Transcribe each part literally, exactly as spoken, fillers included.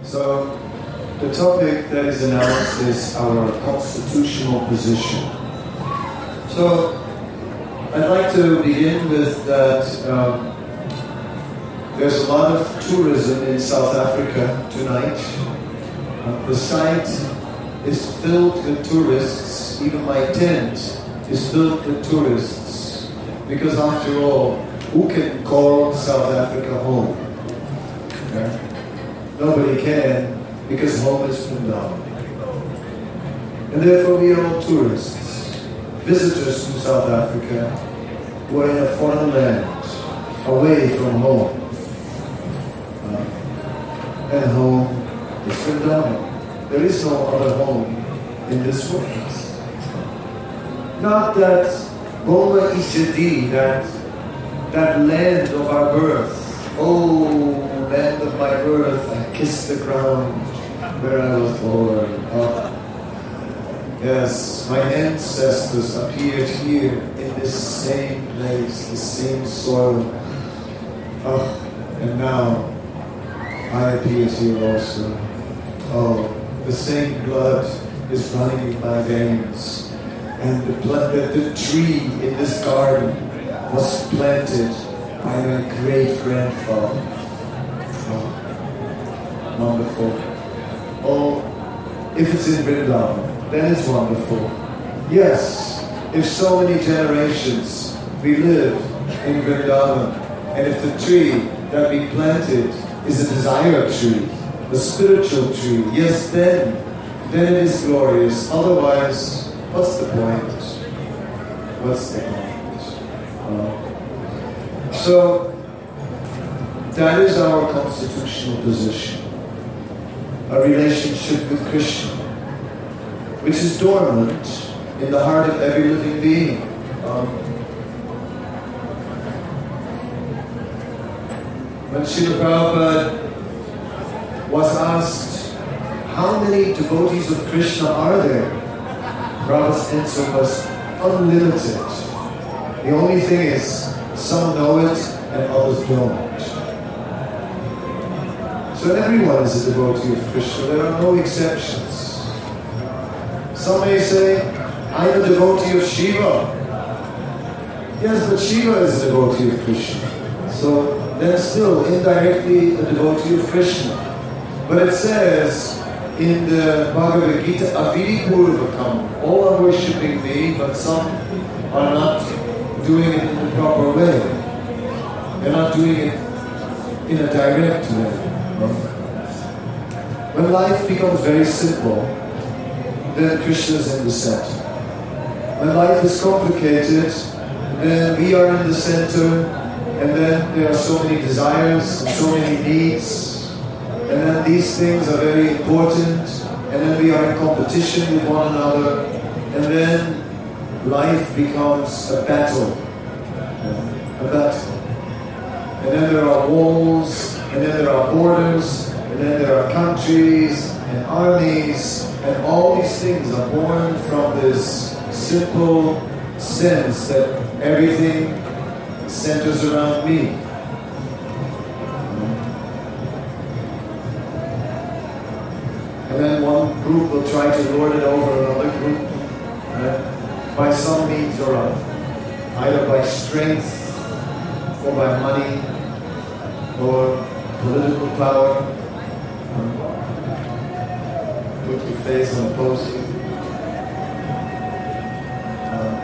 So, the topic that is announced is our constitutional position. So, I'd like to begin with that um, there's a lot of tourism in South Africa tonight. Uh, the site is filled with tourists. Even my tent is filled with tourists. Because after all, who can call South Africa home? Okay? Nobody can, because home is Vrindavan. And therefore we are all tourists, visitors to South Africa, who are in a foreign land, away from home. Uh, and home is Vrindavan. There is no other home in this world. Not that Goma Ishadi, that, that land of our birth. Oh, land of my birth, I kissed the ground where I was born. Oh. Yes, my ancestors appeared here in this same place, the same soil. Oh, and now I appear here also. Oh, the same blood is running in my veins. And the, the, the tree in this garden was planted by my great-grandfather. Oh, wonderful. Oh, if it's in Vrindavan, then it's wonderful. Yes, if so many generations we live in Vrindavan, and if the tree that we planted is a desire tree, a spiritual tree, yes, then, then it is glorious. Otherwise, what's the point? What's the point? Uh, so, that is our constitutional position. A relationship with Krishna, which is dormant in the heart of every living being. Um, when Srila Prabhupada was asked, how many devotees of Krishna are there? Prabhupada's answer was unlimited. The only thing is, some know it and others don't. So everyone is a devotee of Krishna. There are no exceptions. Some may say, I'm a devotee of Shiva. Yes, but Shiva is a devotee of Krishna. So then still indirectly a devotee of Krishna. But it says in the Bhagavad Gita, Avidi Purvakam, all are worshipping me, but some are not doing it in the proper way. They're not doing it in a direct way. When life becomes very simple, then Krishna is in the center. When life is complicated, then we are in the center, and then there are so many desires and so many needs, and then these things are very important, and then we are in competition with one another, and then life becomes a battle. A battle. And then there are walls, and then there are borders, and then there are countries and armies, and all these things are born from this simple sense that everything centers around me. And then one group will try to lord it over another group, right? By some means or other, either by strength, or by money, or political power. Um, put your face on a poster. Um,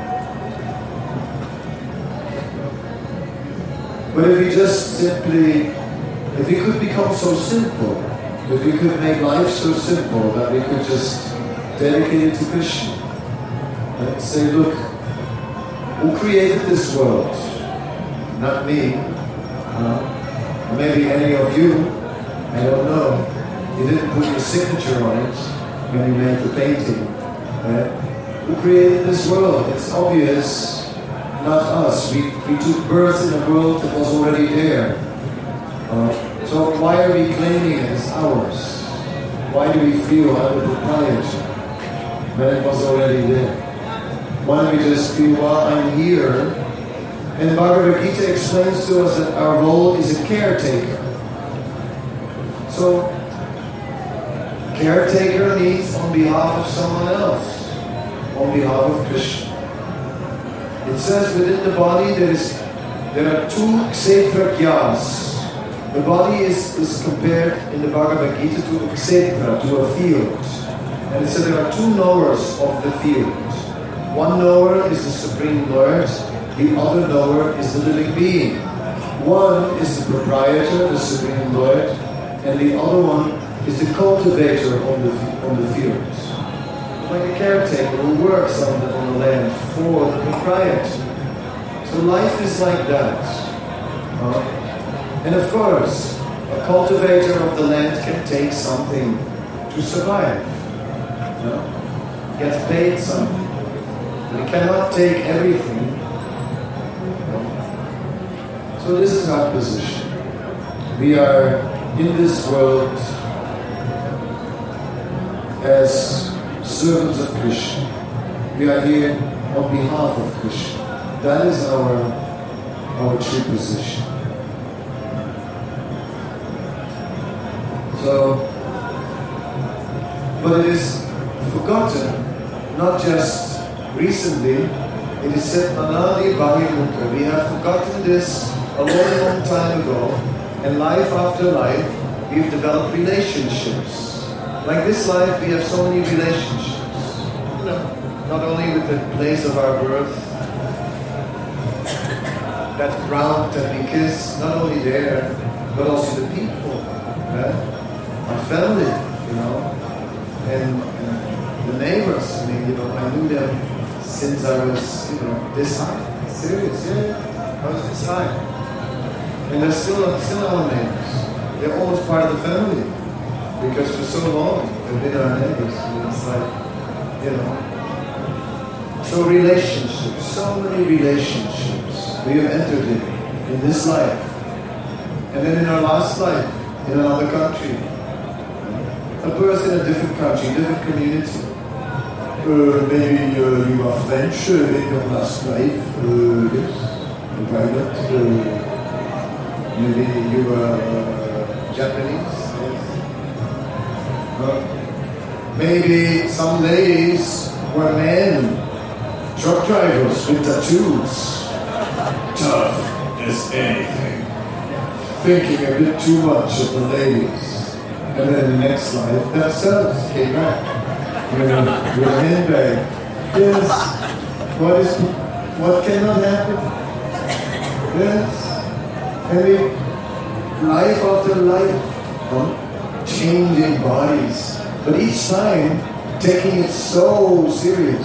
but if we just simply, if we could become so simple, if we could make life so simple that we could just dedicate it to Krishna and say, look, who created this world? Not me. Uh, or maybe any of you. I don't know. You didn't put your signature on it when you made the painting. Right? Who created this world? It's obvious. Not us. We, we took birth in a world that was already there. Uh, so why are we claiming it as ours? Why do we feel under propriety when it was already there? Why don't we just feel, well, I'm here? And Bhagavad Gita explains to us that our role is a caretaker. So caretaker needs on behalf of someone else, on behalf of Krishna. It says within the body there is there are two kshetragyas. The body is, is compared in the Bhagavad Gita to a kshetra, to a field. And it says there are two knowers of the field. One knower is the Supreme Lord, the other knower is the living being. One is the proprietor, the Supreme Lord, and the other one is the cultivator on the, on the field. Like a caretaker who works on the, on the land for the proprietor. So life is like that. Uh, and of course, a cultivator of the land can take something to survive. You know? Gets paid something. But he cannot take everything. You know? So this is our position. We are in this world as servants of Krishna. We are here on behalf of Krishna. That is our, our true position. So, but it is forgotten, not just recently. It is said, Manadi Bahimukha. We have forgotten this a long, long time ago, and life after life, we've developed relationships. Like this life, we have so many relationships. You know, not only with the place of our birth, that ground that we kiss, not only there, but also the people, right? Our family, you know, and, and the neighbors. I mean, you know, I knew them since I was, you know, this high. Serious, yeah, I was this high. And they're still, still our neighbors. They're almost part of the family. Because for so long, they've been our neighbors. And it's like, you know. So relationships, so many relationships we have entered in, in this life. And then in our last life, in another country. A person in a different country, different community. Uh, maybe uh, you are French uh, in your last life, uh, yes, why not? Uh, maybe you are uh, Japanese, yes. Uh, maybe some ladies were men, truck drivers with tattoos, tough as anything, thinking a bit too much of the ladies. And then the next life, themselves came back with a, with a handbag. Yes. What is, what cannot happen? Yes. I mean, life after life, huh? Changing bodies. But each time, taking it so serious.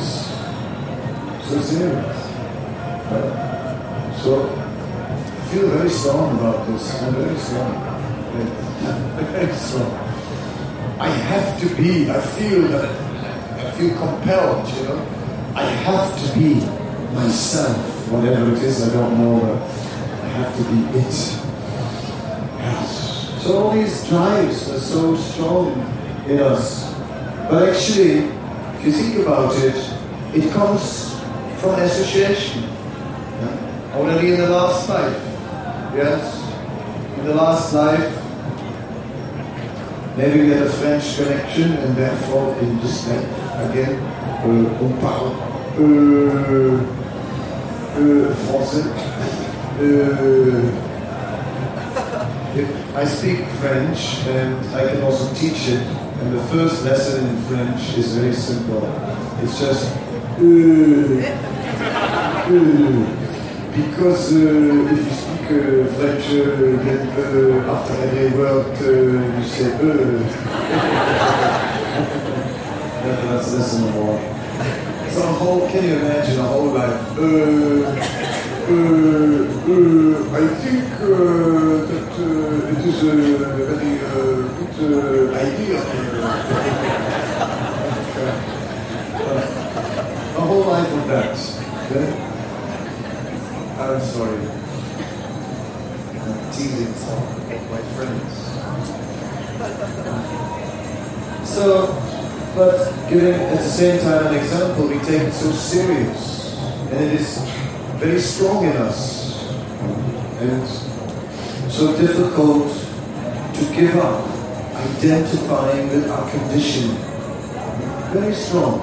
So serious. Right? So, I feel very strong about this. I'm very strong. Very strong. I have to be, I feel that, I feel compelled, you know. I have to be myself, whatever it is, I don't know, but I have to be it. Yes. So all these drives are so strong in us. But actually, if you think about it, it comes from association. Yeah? Already in the last life. Yes? In the last life, maybe we had a French connection and therefore in this life, again, euh, on parle euh, euh, français. Euh, I speak French and I can also teach it. And the first lesson in French is very simple. It's just euh, euh, because uh, if you speak uh, French, uh, then uh, after every word uh, you say euh. That's lesson one. So a whole, can you imagine a whole life? Uh, uh, uh, I think uh, that uh, it is a very uh, good uh, idea. A whole life of that. Okay? I'm sorry. I'm teasing some of my friends. So, but giving at the same time an example, we take it so serious. And it is very strong in us. And it's so difficult to give up. I identifying with our condition. Very strong.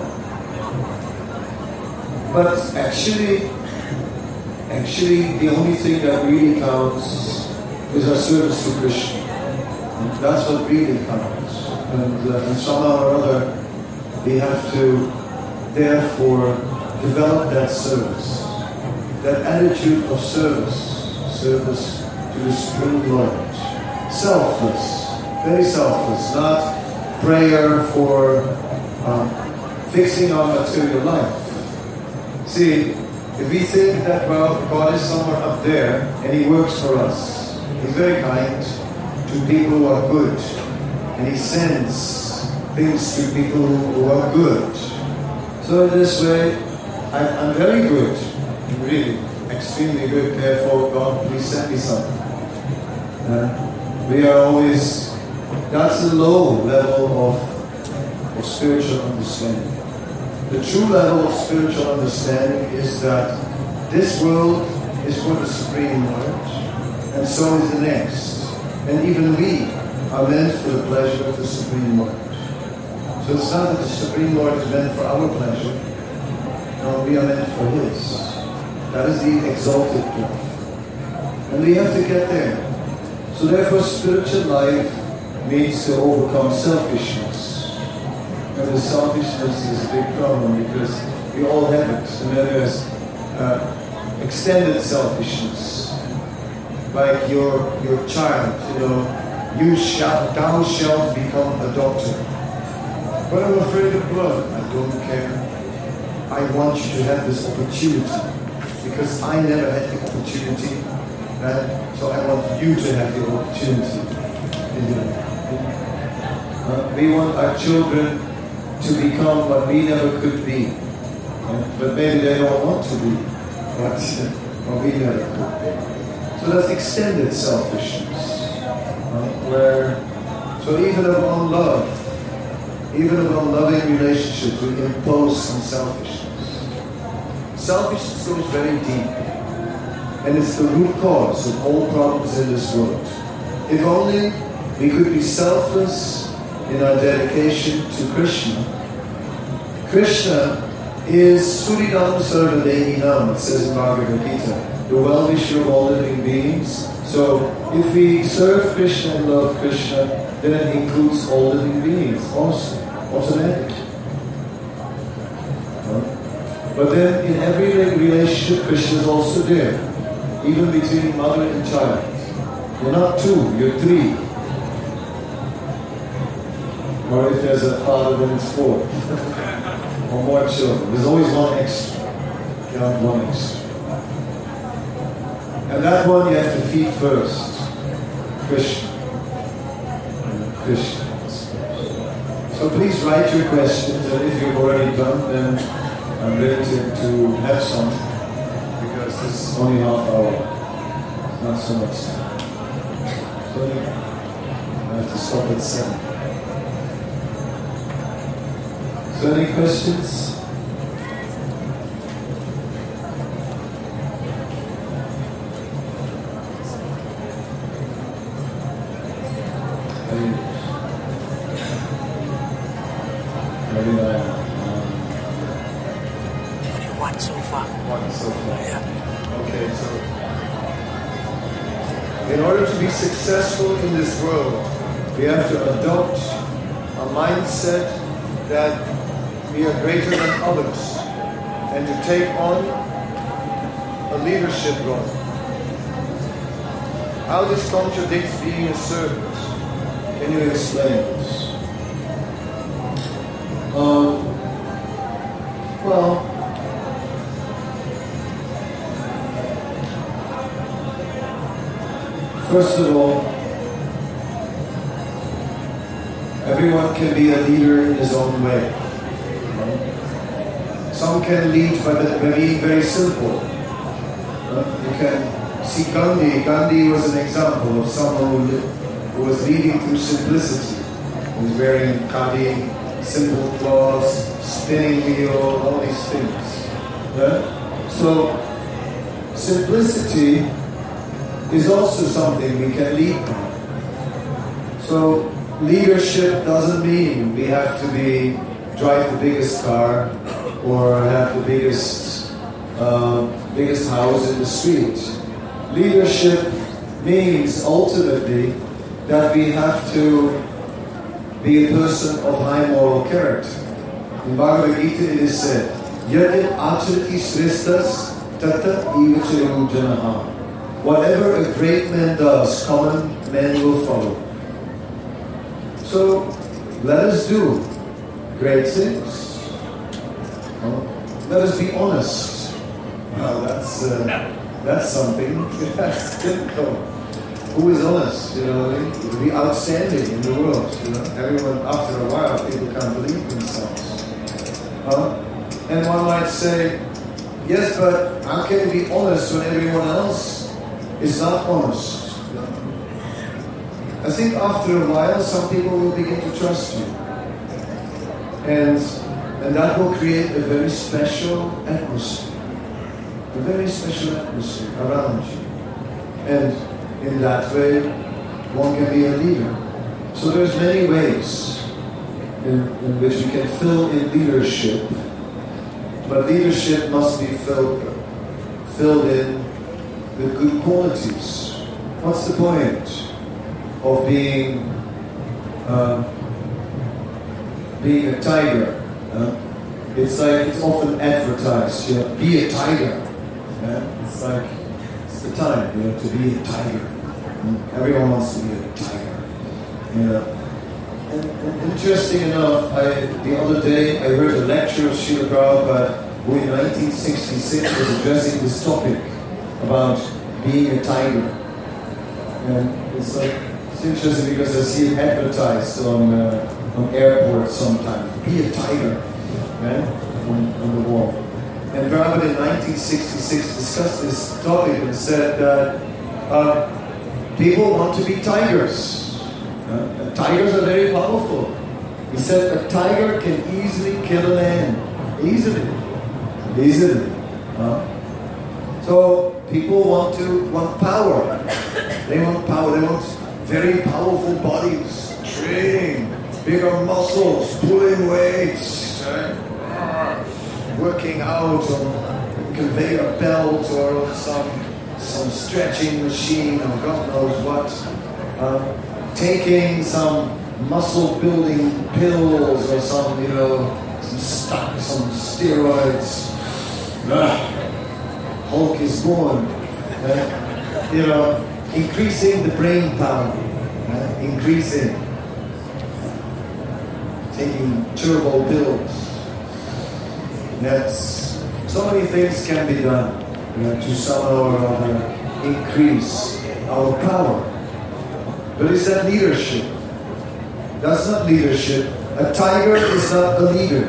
But actually, actually the only thing that really counts is our service to Krishna. That's what really counts. And, uh, and somehow or other, we have to therefore develop that service, that attitude of service, service to the Supreme Lord. Selfless, very selfless, not prayer for um, fixing our material life. See, if we think that, well, God is somewhere up there and He works for us, He's very kind to people who are good, and He sends things to people who are good. So in this way, I'm, I'm very good, really, extremely good. Therefore, God, please send me something. Uh, we are always, that's the low level of, of spiritual understanding. The true level of spiritual understanding is that this world is for the Supreme Lord, and so is the next. And even we are meant for the pleasure of the Supreme Lord. So it's not that the Supreme Lord is meant for our pleasure. No, we are meant for His. That is the exalted path. And we have to get there. So therefore, spiritual life means to overcome selfishness. And the selfishness is a big problem because we all have it. And then there's uh, extended selfishness. Like your your child, you know, you shall, thou shalt become a doctor. But I'm afraid of blood. I don't care. I want you to have this opportunity because I never had the opportunity. And so I want you to have the opportunity. Uh, we want our children to become what we never could be. Uh, but maybe they don't want to be what, what we never could. So that's extended selfishness. Uh, where, so even upon love, even upon loving relationships, we impose some selfishness. Selfishness goes very deep. And it's the root cause of all problems in this world. If only we could be selfless in our dedication to Krishna. Krishna is Suridam Sarvadehinam, it says in Bhagavad Gita, the well-wisher of all living beings. So if we serve Krishna and love Krishna, then it includes all living beings also, automatically. But then in every relationship, Krishna is also there. Even between mother and child. You're not two, you're three. Or if there's a father, then it's four. Or more children. There's always one extra. You have one extra. And that one you have to feed first. Krishna. Krishna. So please write your questions, and if you've already done, then I'm ready to, to have some. Because this is only half hour. Not so much time. So I have to stop at seven. So any questions? One so far. One so far. Yeah. Okay, so in order to be successful in this world, we have to adopt a mindset that we are greater than others and to take on a leadership role. How this contradicts being a servant? Can you explain this? Um, well, first of all, everyone can be a leader in his own way. Some can lead by being very simple. You can see Gandhi. Gandhi was an example of someone who, who was leading through simplicity. He was wearing khadi, simple clothes, spinning wheel, all these things. Yeah? So, simplicity is also something we can lead by. So, leadership doesn't mean we have to be drive the biggest car or have the biggest uh, biggest house in the street. Leadership means ultimately that we have to be a person of high moral character. In Bhagavad Gita it is said, Yadit acharati srestas tata ivacharu janaha. Whatever a great man does, common men will follow. So, let us do great things. Well, let us be honest. Well, that's uh, that's something. That's difficult. Who is honest? You know, to be outstanding in the world. You know, everyone after a while, people can't believe themselves. Uh, and one might say, yes, but how can you be honest when everyone else is not honest? I think after a while, some people will begin to trust you. And, and that will create a very special atmosphere. A very special atmosphere around you. And in that way, one can be a leader. So there's many ways in, in which we can fill in leadership. But leadership must be filled, filled in with good qualities. What's the point of being uh, being a tiger? Uh, it's like it's often advertised, you know, be a tiger. Yeah? It's like it's the time, you know, to be a tiger. And everyone wants to be a tiger. You know. And, and interesting enough, I, the other day I heard a lecture of Srila Prabhupada who in nineteen sixty-six was addressing this topic about being a tiger. And it's like it's interesting because I see it advertised on uh, on airports sometimes. Be a tiger, right? On, on the wall. And Prabhupada in nineteen sixty-six discussed this topic and said that uh, people want to be tigers. Uh, tigers are very powerful. He said a tiger can easily kill a man. Easily. Easily. Uh, so people want to want power. They want power. They want very powerful bodies, training, bigger muscles, pulling weights, right? Working out on a conveyor belt or on some some stretching machine or God knows what. Uh, taking some muscle building pills or some, you know, some stuff, some steroids. Ah, Hulk is born. Uh, you know, increasing the brain power. Uh, increasing. Taking turbo pills. That's, so many things can be done, you know, to somehow or other increase our power. But is that leadership? That's not leadership. A tiger is not a leader.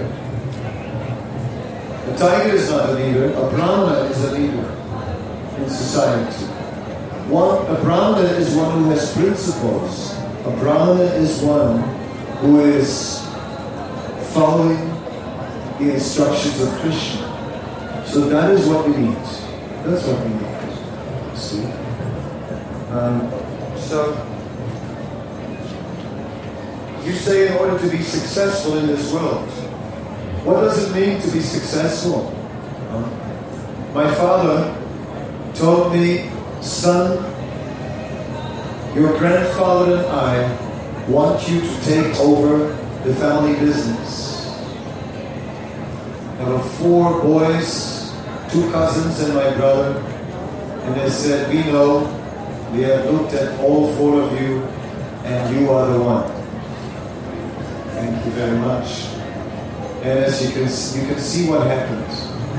A tiger is not a leader. A brahmana is a leader in society. One, a brahmana is one who has principles. A brahmana is one who is following the instructions of Krishna. So that is what we need. That's what we need. See? Um, so, you say in order to be successful in this world. What does it mean to be successful? Huh? My father told me, son, your grandfather and I want you to take over the family business. I have four boys, two cousins and my brother, and they said, we know, we have looked at all four of you, and you are the one. Thank you very much. And as you can you can see what happened.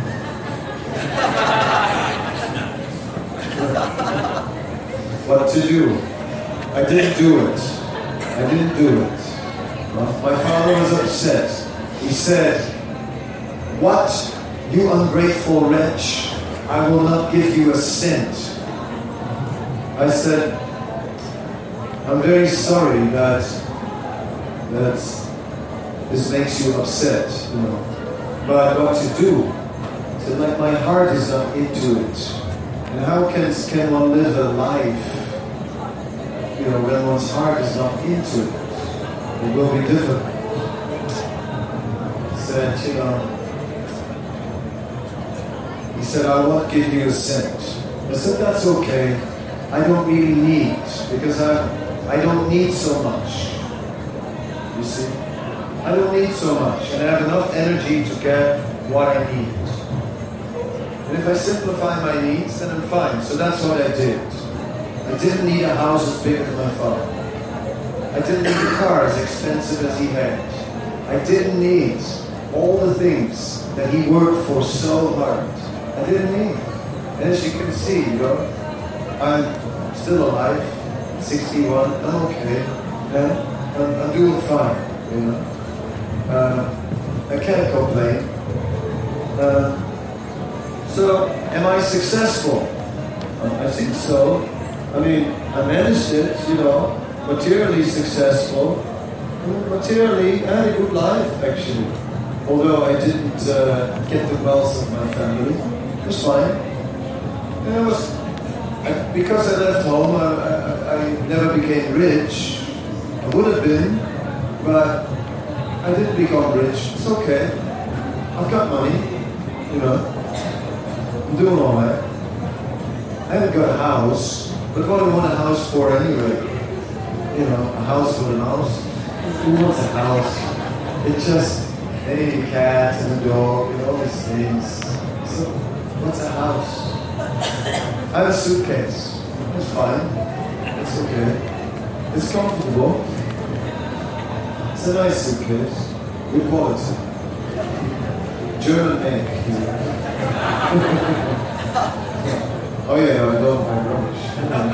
What to do? I didn't do it. I didn't do it. My father was upset. He said, "What, you ungrateful wretch? I will not give you a cent." I said, "I'm very sorry that that." This makes you upset, you know. But what to do? So like my heart is not into it. And how can can one live a life, you know, when one's heart is not into it? It will be difficult. He said, you know, he said, I won't give you a cent. I said, that's okay. I don't really need, because I, I don't need so much. You see? I don't need so much, and I have enough energy to get what I need. And if I simplify my needs, then I'm fine. So that's what I did. I didn't need a house as big as my father. I didn't need a car as expensive as he had. I didn't need all the things that he worked for so hard. I didn't need. And as you can see, you know, I'm still alive, sixty-one, I'm okay. Yeah? I'm, I'm doing fine, you know. Uh, I can't complain. Uh, so, am I successful? Uh, I think so. I mean, I managed it, you know, materially successful. Materially, I had a good life, actually. Although I didn't uh, get the wealth of my family. It was fine. And it was, I, because I left home, I, I, I never became rich. I would have been, but I didn't become rich. It's okay. I've got money, you know. I'm doing all right. I haven't got a house, but what do I want a house for anyway? You know, a house for an house. Who wants a house? It's just any cat and a dog and all these things. So, what's a house? I have a suitcase. It's fine. It's okay. It's comfortable. It's a nice suitcase. Good quality. German make. Oh yeah, I love my rubbish.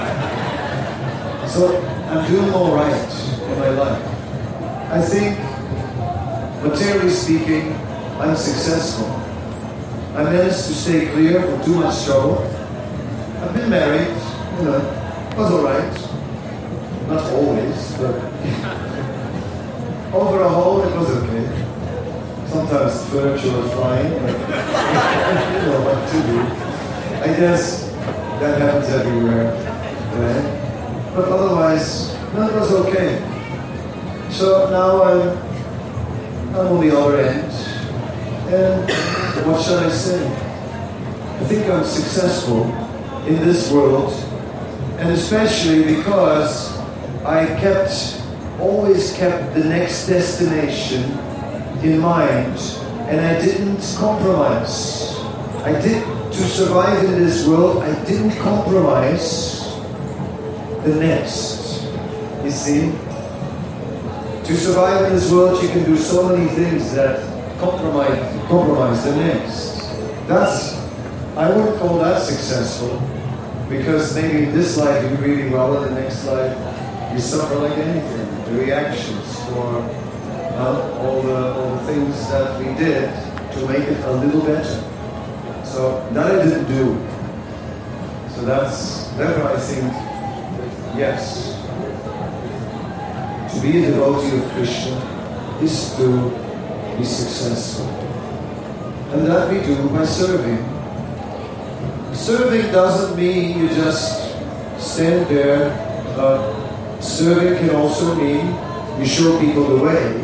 So I'm doing all right in my life. I think, materially speaking, I'm successful. I managed to stay clear from too much trouble. I've been married, you know, it was all right. Not always, but over a whole, it was okay. Sometimes furniture was flying, but you know what to do. I guess that happens everywhere, right? But otherwise, no, it was okay. So now I'm, I'm on the other end, and what shall I say? I think I'm successful in this world, and especially because I kept, always kept the next destination in mind, and I didn't compromise. I did, to survive in this world, I didn't compromise the next. You see? To survive in this world, you can do so many things that compromise, compromise the next. That's, I wouldn't call that successful, because maybe in this life you do really well, in the next life you suffer like anything. The reactions for uh, all the all the things that we did to make it a little better. So that I didn't do. So that's, therefore I think, yes, to be a devotee of Krishna is to be successful. And that we do by serving. Serving doesn't mean you just stand there. Uh, serving can also mean you show people the way.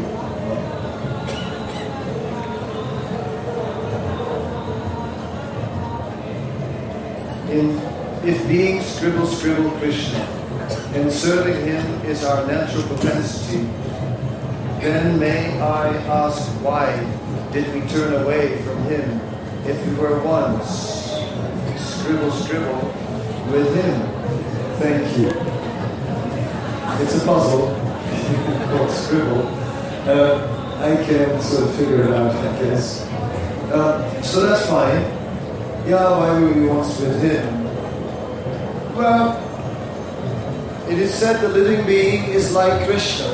In, if being scribble scribble Krishna and serving him is our natural propensity, then may I ask, why did we turn away from him if we were once scribble scribble with him? Thank you. It's a puzzle called scribble. Uh, I can sort of figure it out, I guess. Uh, so that's fine. Yeah, why were we once with him? Well, it is said the living being is like Krishna.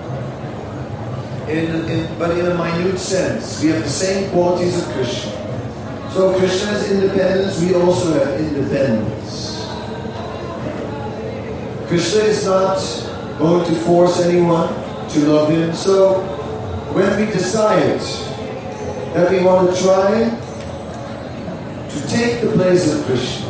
In, in, but in a minute sense. We have the same qualities of Krishna. So Krishna has independence, we also have independence. Krishna is not going to force anyone to love him. So when we decide that we want to try to take the place of Krishna,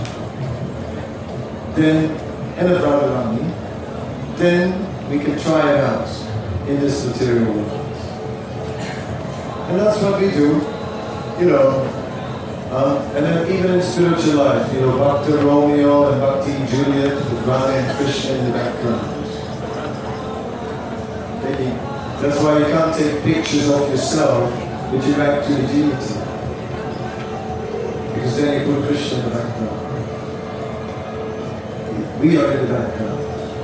then, and of Radharani, then we can try it out. in this material world. And that's what we do, you know. Um, and then even in spiritual life, you know, Bhakti Romeo and Bhakti Juliet, with Radha and Krishna in the background. Taking, that's why you can't take pictures of yourself with your back to the deity. Because then you put Krishna in the background. We are in the background.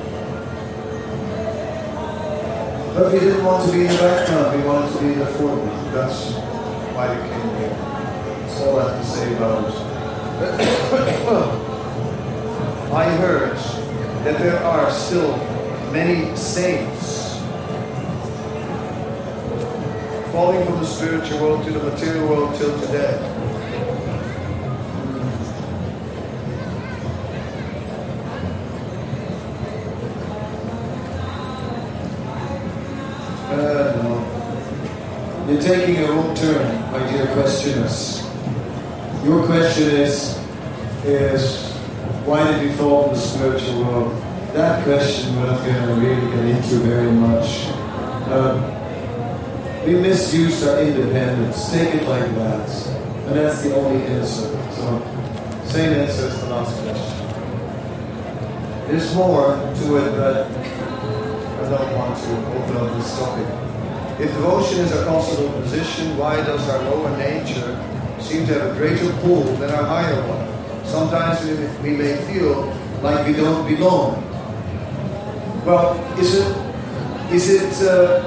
But we didn't want to be in the background, we wanted to be in the foreground. That's why we came here. That's all I have to say about it. I heard that there are still many saints falling from the spiritual world to the material world till today. Uh, no. You're taking a wrong turn, my dear questioners. Your question is, is why did we fall from the spiritual world? That question we're not going to really get into very much. Um, we misused our independence. Take it like that. And that's the only answer. So, same answer as the last question. There's more to it, but I don't want to open up this topic. If devotion is our constant position, why does our lower nature seem to have a greater pull than our higher one? Sometimes we may feel like we don't belong. Well, is it is it uh,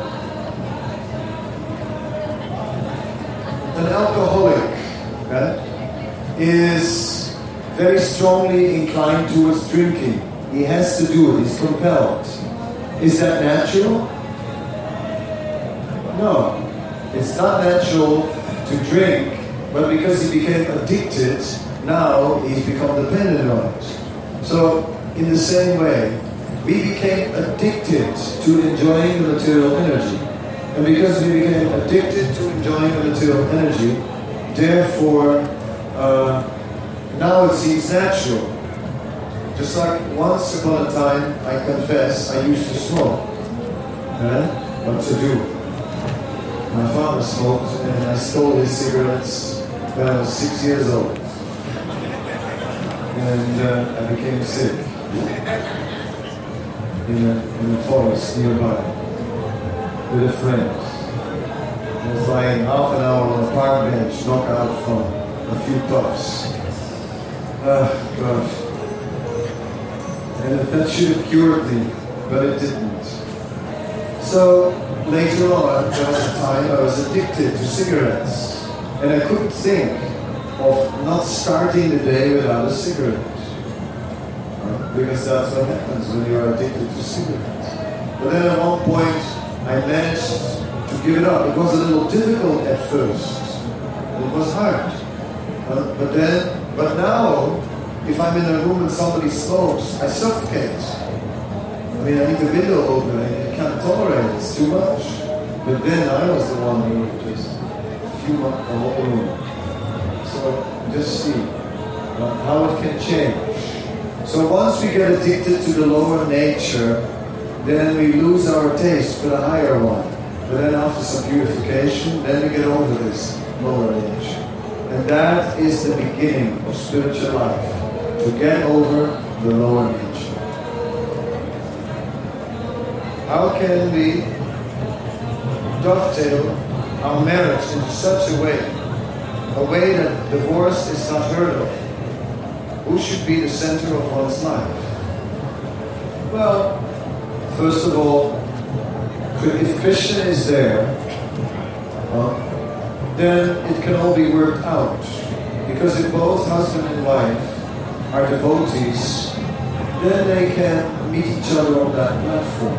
an alcoholic right, is very strongly inclined towards drinking? He has to do it. He's compelled. Is that natural? No, it's not natural to drink, but because he became addicted, now he's become dependent on it. So, in the same way, we became addicted to enjoying the material energy. And because we became addicted to enjoying the material energy, therefore, uh, now it seems natural. Just like once upon a time, I confess, I used to smoke. And what to do? My father smoked, and I stole his cigarettes when I was six years old. And uh, I became sick in a, in a forest nearby with a friend. I was lying half an hour on a park bench, knocked out from a few puffs. Ah, God. And that should have cured me, but it didn't. So later on, there was a time I was addicted to cigarettes, and I couldn't think of not starting the day without a cigarette. Right? Because that's what happens when you are addicted to cigarettes. But then at one point, I managed to give it up. It was a little difficult at first. It was hard. Uh, but then, but now, if I'm in a room and somebody smokes, I suffocate. I mean, I need the window open. I can't tolerate it. It's too much. But then I was the one who would just fume up the whole room. So just see uh, how it can change. So once we get addicted to the lower nature, then we lose our taste for the higher one. But then after some purification, then we get over this lower nature. And that is the beginning of spiritual life. To get over the lower nature. How can we dovetail our marriage into such a way, a way that divorce is not heard of? Who should be the center of one's life? Well, first of all, if Krishna is there, uh, then it can all be worked out. Because if both husband and wife are devotees, then they can meet each other on that platform.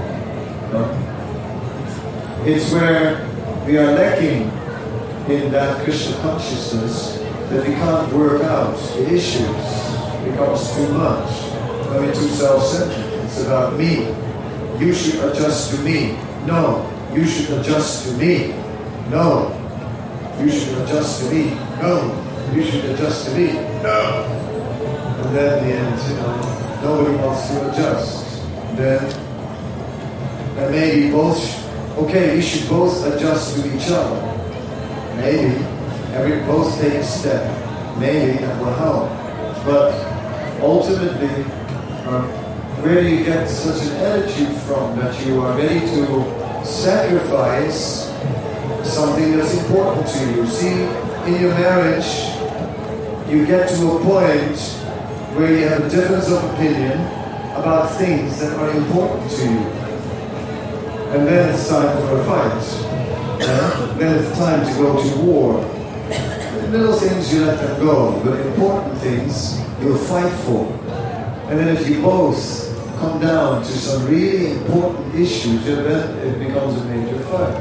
No? It's where we are lacking in that Krishna consciousness that we can't work out the issues. It becomes too much. I mean, too self-centered. It's about me. You should adjust to me. No. You should adjust to me. No. You should adjust to me. No. You should adjust to me. No. And then in the end, you know, nobody wants to adjust. Then, then maybe both okay, you should both adjust to each other. Maybe. Every both take a step. Maybe that will help. But ultimately, uh, where do you get such an attitude from that you are ready to sacrifice something that's important to you? See, in your marriage, you get to a point where you have a difference of opinion about things that are important to you. And then it's time for a fight. Yeah? Then it's time to go to war. The little things you let them go, but important things you'll fight for. And then if you both come down to some really important issues, then it becomes a major fight.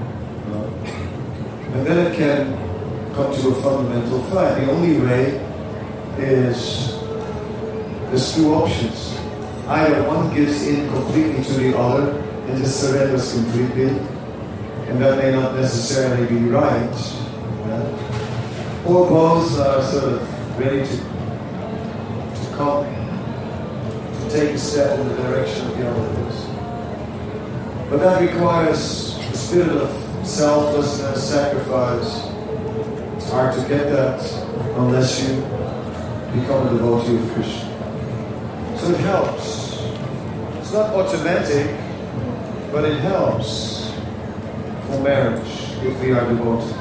And then it can come to a fundamental fight. The only way is there's two options. Either one gives in completely to the other and just surrenders completely, and that may not necessarily be right. Yeah? Or both are sort of ready to, to come, to take a step in the direction of the other is. But that requires a spirit of selflessness, sacrifice. It's hard to get that unless you become a devotee of Krishna. So it helps. It's not automatic, but it helps for marriage if we are devotees.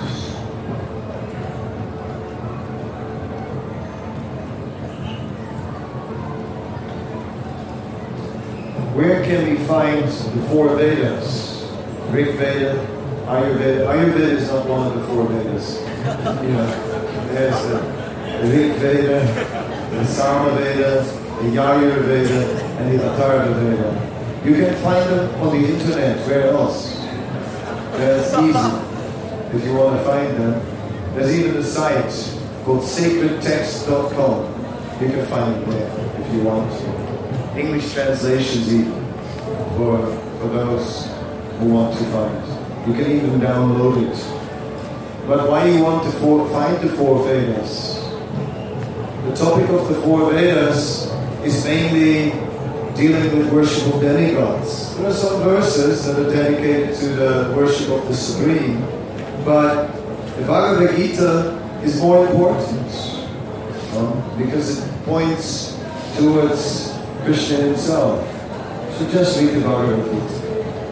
Where can we find the four Vedas? Rig Veda, Ayurveda. Ayurveda is not one of the four Vedas. You know, there's the Rig Veda, the Sama Veda, the Yajur Veda, and the Atharva Veda. You can find them on the internet. Where else? That's easy if you want to find them. There's even a site called sacred text dot com. You can find it there if you want to. English translations even for, for those who want to find. You can even download it. But why do you want to for, find the four Vedas? The topic of the four Vedas is mainly dealing with worship of demigods. There are some verses that are dedicated to the worship of the Supreme, but the Bhagavad Gita is more important um, because it points towards Krishna himself. So just read the Bhagavad Gita.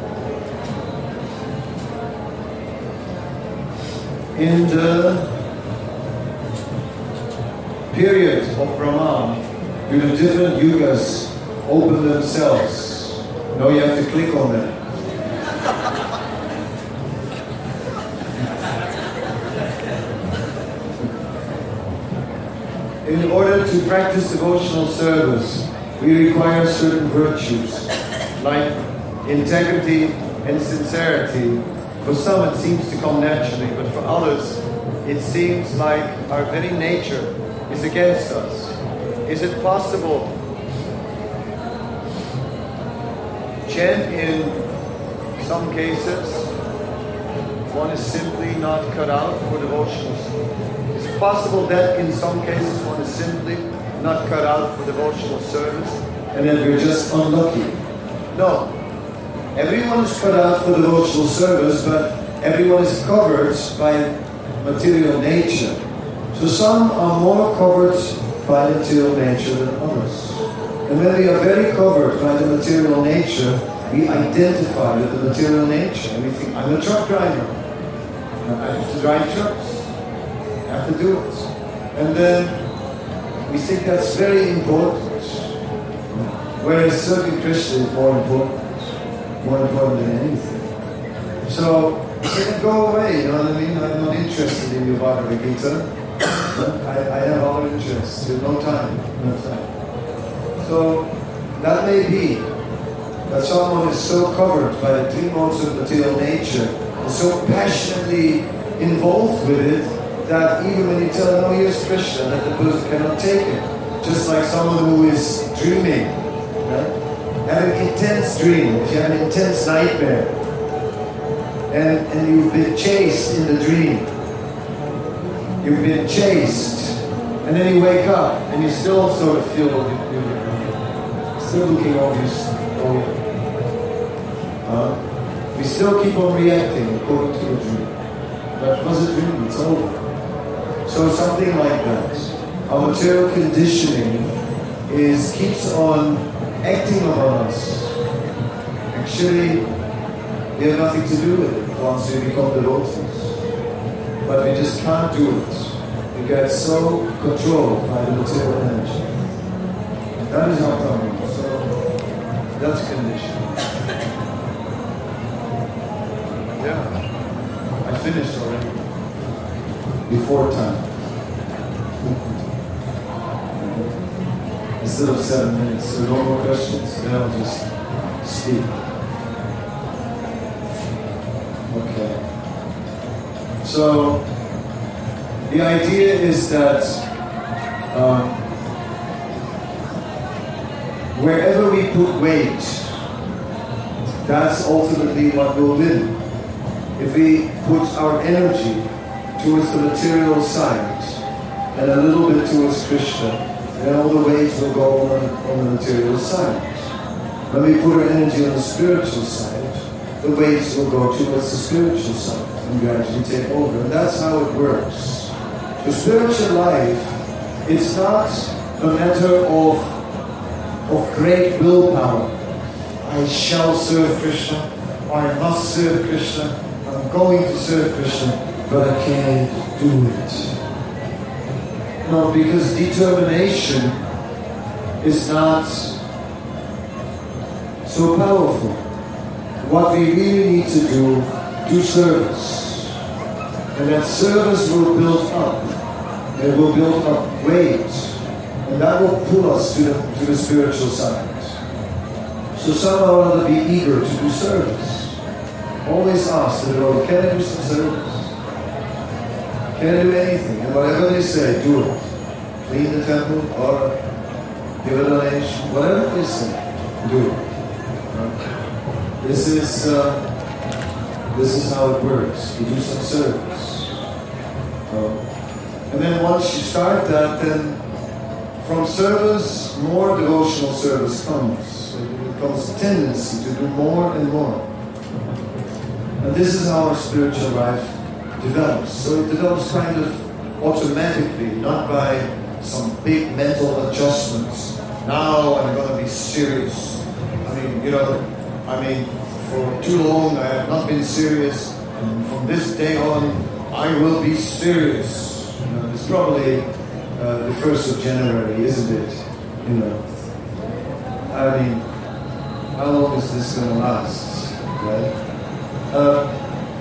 In the period of Brahma, do the different yugas open themselves? No, you have to click on them. In order to practice devotional service, we require certain virtues, like integrity and sincerity. For some it seems to come naturally, but for others it seems like our very nature is against us. Is it possible chant in some cases one is simply not cut out for devotional service? Is it possible that in some cases one is simply not cut out for devotional service, and then we're just unlucky? No. Everyone is cut out for devotional service, but everyone is covered by material nature. So some are more covered by material nature than others. And when we are very covered by the material nature, we identify with the material nature. And we think, I'm a truck driver. I have to drive trucks. I have to do it. And then we think that's very important. Whereas serving Krishna is more important. More important than anything. So, it go away, you know what I mean? I'm not interested in your Bhagavad Gita. I, I have other interests. There's no time. No time. So, that may be that someone is so covered by the three modes of material nature and so passionately involved with it that even when you tell them, oh, here's Krishna, that the person cannot take it. Just like someone who is dreaming, right? Have an intense dream, if you have an intense nightmare, and, and you've been chased in the dream, you've been chased, and then you wake up, and you still sort of feel, you're still looking over your shoulder. Uh, We still keep on reacting according to a dream. That was a dream, it's over. So something like that. Our material conditioning is keeps on acting upon us. Actually, we have nothing to do with it once we become devotees. But we just can't do it. We get so controlled by the material energy. That is how come. So that's conditioning. Yeah. I finished already. Before time. Instead of seven minutes. So no more questions? Then I'll just speak. Okay. So, the idea is that um, wherever we put weight, that's ultimately what will win. If we put our energy towards the material side and a little bit towards Krishna, then all the weight will go on, on the material side. When we put our energy on the spiritual side, the weights will go towards the spiritual side and gradually take over. And that's how it works. The spiritual life, it's not a matter of, of great willpower. I shall serve Krishna, or I must serve Krishna, I'm going to serve Krishna, but I can't do it. No, because determination is not so powerful. What we really need to do, do service. And that service will build up. It will build up weight. And that will pull us to the, to the spiritual side. So somehow or other be eager to do service. Always ask the Lord, can I do some service? Can I do anything? And whatever they say, do it. Clean the temple or give a donation. Whatever they say, do it. This is uh, this is how it works. You do some service. Uh, and then once you start that, then from service, more devotional service comes. It becomes a tendency to do more and more. And this is how our spiritual life develops. So it develops kind of automatically, not by some big mental adjustments. Now I'm going to be serious. I mean, you know, I mean, for too long I have not been serious, and from this day on I will be serious. You know, it's probably uh, the first of January, isn't it? You know, I mean, how long is this going to last, right? Uh,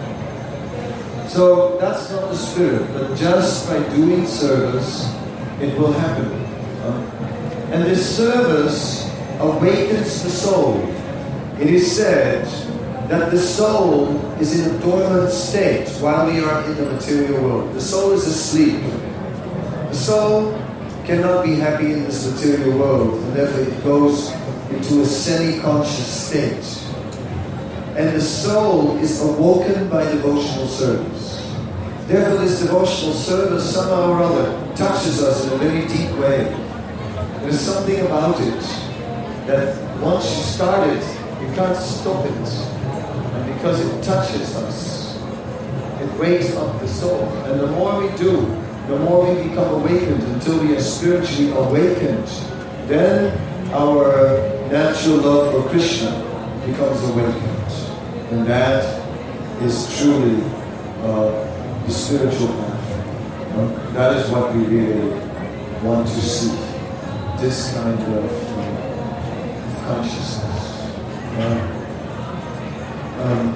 so that's not the spirit, but just by doing service, it will happen. Uh, and this service awakens the soul. It is said that the soul is in a dormant state while we are in the material world. The soul is asleep. The soul cannot be happy in this material world, and therefore it goes into a semi-conscious state. And the soul is awoken by devotional service. Therefore this devotional service somehow or other touches us in a very deep way. There's something about it that once you start it, you can't stop it. And because it touches us, it wakes up the soul. And the more we do, the more we become awakened until we are spiritually awakened. Then our natural love for Krishna becomes awakened. And that is truly uh, the spiritual path. Uh, that is what we really want to see. This kind of, uh, of consciousness. Uh, um,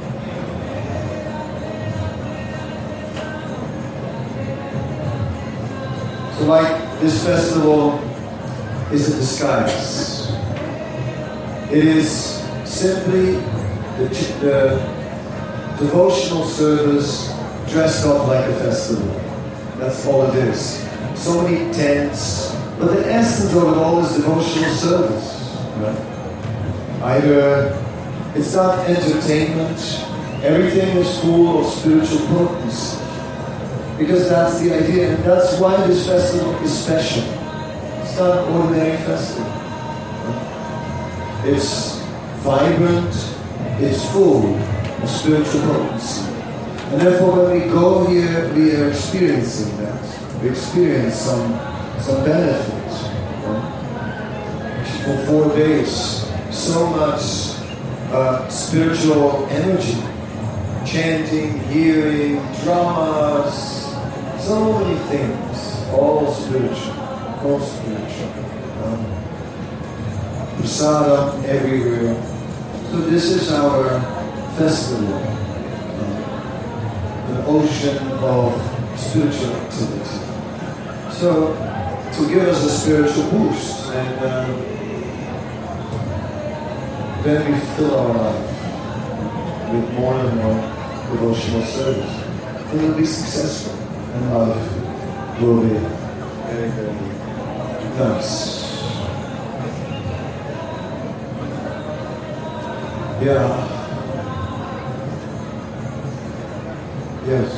so like this festival is a disguise. It is simply the, the devotional service dressed up like a festival. That's all it is. So many tents, but the essence of it all is devotional service. Right? Either it's not entertainment, everything is full of spiritual potency. Because that's the idea, and that's why this festival is special. It's not an ordinary festival. It's vibrant, it's full, of spiritual potency. And therefore when we go here, we are experiencing that. We experience some, some benefit. For four days, so much uh, spiritual energy. Chanting, hearing, dramas, so many things. All spiritual. All spiritual. Um, prasadam everywhere. So this is our festival. Um, an ocean of spiritual activity. So, to give us a spiritual boost. And um, then we fill our life with more and more devotional service. And we'll be successful. And life will be very, very nice. Yeah. Yes.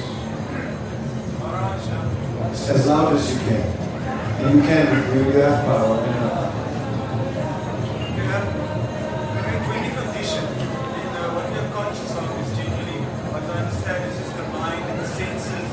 As loud as you can. And you can, you have power. Yeah. When you condition, what you're conscious of is generally, what I understand is just the mind and the senses.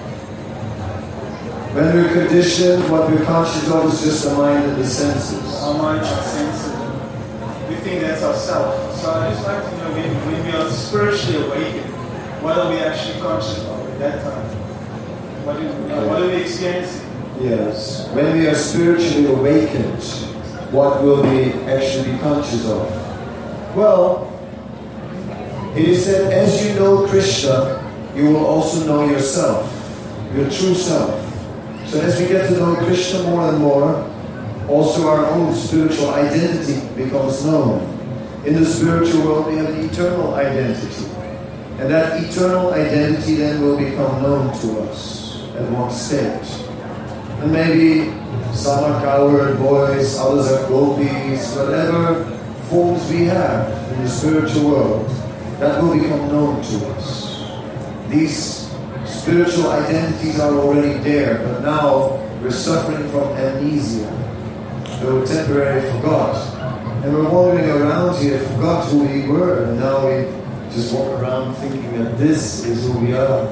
When we're conditioned, what we're conscious of is just the mind and the senses. Our mind, our senses. We think that's ourself. So I just like to know when, when we are spiritually awakened, what are we actually conscious of at that time? What, is, uh, what are we experiencing? Yes. When we are spiritually awakened, what will we actually be conscious of? Well, it is said, as you know Krishna, you will also know yourself, your true self. So as we get to know Krishna more and more, also our own spiritual identity becomes known. In the spiritual world we have an eternal identity. And that eternal identity then will become known to us at one stage. And maybe some are cowherd boys, others are gopis, whatever forms we have in the spiritual world, that will become known to us. These spiritual identities are already there, but now we're suffering from amnesia. They were temporarily forgot. And we're wandering around here, forgot who we were, and now we just walk around thinking that this is who we are.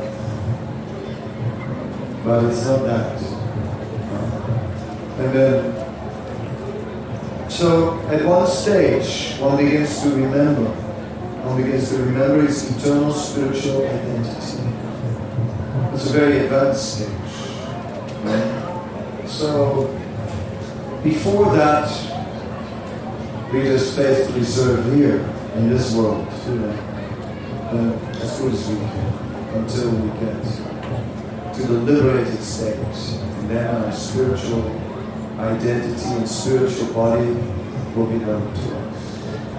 But it's not that. And then, so at one stage, one begins to remember. One begins to remember its eternal spiritual identity. It's a very advanced stage. Right? So, before that, we just faithfully serve here in this world, you know, uh, as good as we can, until we get to the liberated state. And then our spiritual identity and spiritual body will be known to us.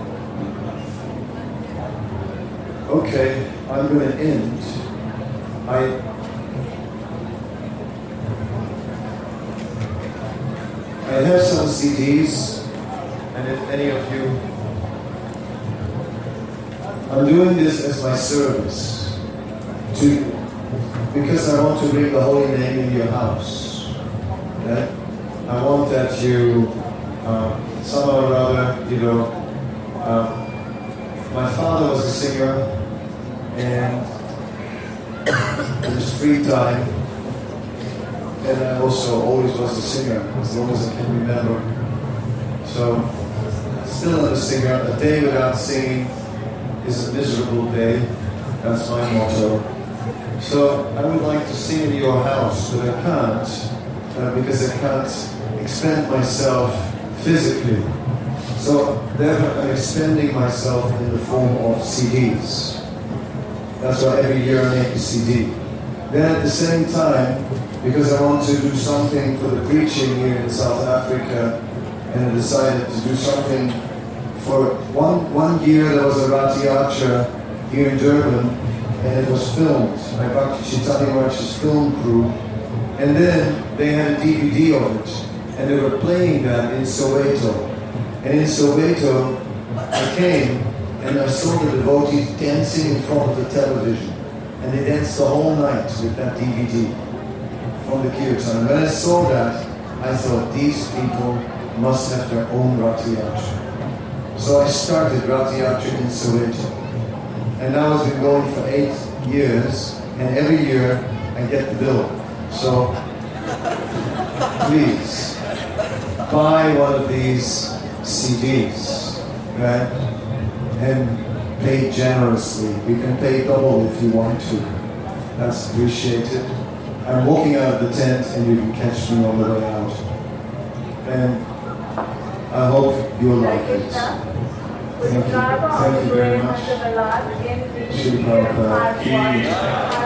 Okay, I'm going to end. I I have some C Ds, and if any of you, I'm doing this as my service, to, because I want to bring the holy name in your house. Yeah? I want that you, uh, somehow or other, you know, uh, my father was a singer, and in his free time, and I also always was a singer, as long as I can remember. So, still a singer. A day without singing is a miserable day. That's my motto. So, I would like to sing in your house, but I can't, uh, because I can't expend myself physically. So, therefore, I'm expending myself in the form of C Ds. That's why every year I make a C D. Then at the same time, because I want to do something for the preaching here in South Africa, and I decided to do something for one one year. There was a Rath Yatra here in Durban, and it was filmed by Bhakti Chaitanya Maharaj's film crew. And then they had a D V D of it, and they were playing that in Soweto. And in Soweto, I came and I saw the devotees dancing in front of the television. And they danced the whole night with that D V D from the Kirtan. When I saw that, I thought, these people must have their own Rath Yatra. So I started Rath Yatra in Soweto. And now it's been going for eight years, and every year I get the bill. So, please, buy one of these C Ds, right? And pay generously. You can pay double if you want to. That's appreciated. I'm walking out of the tent and you can catch me on the way out. And I hope you'll like it. Thank you. Thank you very much. Shri Prabhupada.